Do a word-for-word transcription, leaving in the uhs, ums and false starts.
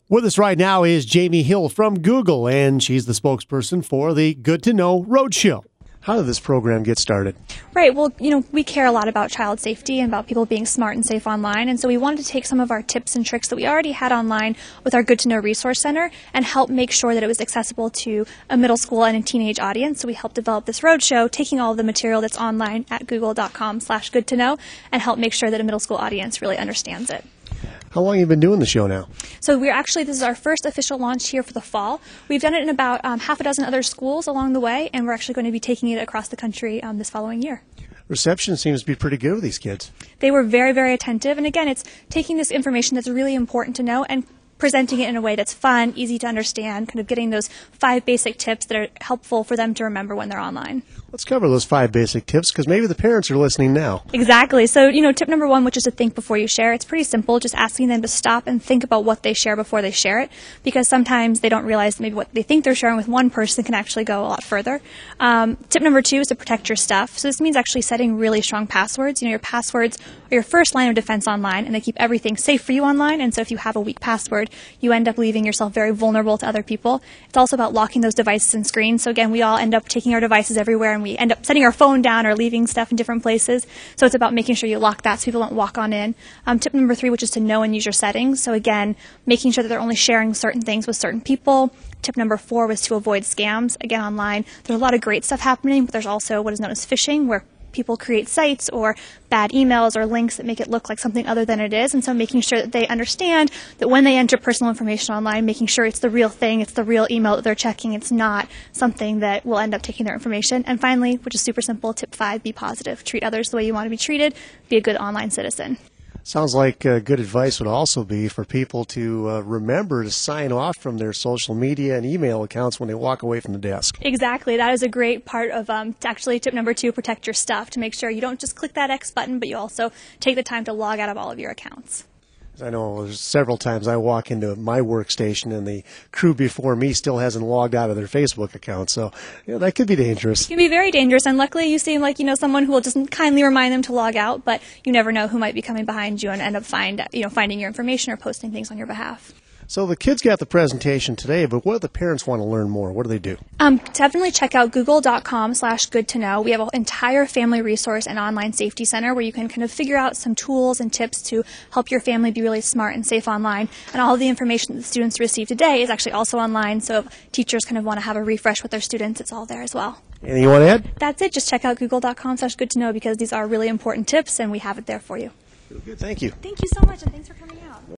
With us right now is Jamie Hill from Google, and she's the spokesperson for the Good to Know Roadshow. How did this program get started? Right. Well, you know, we care a lot about child safety and about people being smart and safe online. And so we wanted to take some of our tips and tricks that we already had online with our Good to Know Resource Center and help make sure that it was accessible to a middle school and a teenage audience. So we helped develop this roadshow, taking all of the material that's online at google.com slash good to know and help make sure that a middle school audience really understands it. How long have you been doing the show now? So we're actually, this is our first official launch here for the fall. We've done it in about um, half a dozen other schools along the way, and we're actually going to be taking it across the country um, this following year. Reception seems to be pretty good with these kids. They were very, very attentive, and again, it's taking this information that's really important to know and presenting it in a way that's fun, easy to understand, kind of getting those five basic tips that are helpful for them to remember when they're online. Let's cover those five basic tips, because maybe the parents are listening now. Exactly. So, you know, tip number one, which is to think before you share. It's pretty simple, just asking them to stop and think about what they share before they share it, because sometimes they don't realize that maybe what they think they're sharing with one person can actually go a lot further. Um, tip number two is to protect your stuff. So this means actually setting really strong passwords. You know, your passwords are your first line of defense online, and they keep everything safe for you online. And so if you have a weak password, you end up leaving yourself very vulnerable to other people. It's also about locking those devices and screens. So again, we all end up taking our devices everywhere, and we end up setting our phone down or leaving stuff in different places. So it's about making sure you lock that so people don't walk on in. Um, tip number three, which is to know and use your settings. So again, making sure that they're only sharing certain things with certain people. Tip number four was to avoid scams. Again, online, there's a lot of great stuff happening, but there's also what is known as phishing, where people create sites or bad emails or links that make it look like something other than it is. And so making sure that they understand that when they enter personal information online, making sure it's the real thing, it's the real email that they're checking, it's not something that will end up taking their information. And finally, which is super simple, tip five, be positive. Treat others the way you want to be treated. Be a good online citizen. Sounds like uh, good advice would also be for people to uh, remember to sign off from their social media and email accounts when they walk away from the desk. Exactly. That is a great part of um, actually tip number two, protect your stuff, to make sure you don't just click that X button, but you also take the time to log out of all of your accounts. I know there's several times I walk into my workstation and the crew before me still hasn't logged out of their Facebook account, so you know, that could be dangerous. It can be very dangerous, and luckily you seem like you know someone who will just kindly remind them to log out, but you never know who might be coming behind you and end up find you know finding your information or posting things on your behalf. So the kids got the presentation today, but what do the parents want to learn more? What do they do? Um, definitely check out google.com slash good to know. We have an entire family resource and online safety center where you can kind of figure out some tools and tips to help your family be really smart and safe online. And all of the information that the students receive today is actually also online. So if teachers kind of want to have a refresh with their students, it's all there as well. Anything you want to add? That's it. Just check out google.com slash good to know because these are really important tips and we have it there for you. Good. Thank you. Thank you so much, and thanks for coming out.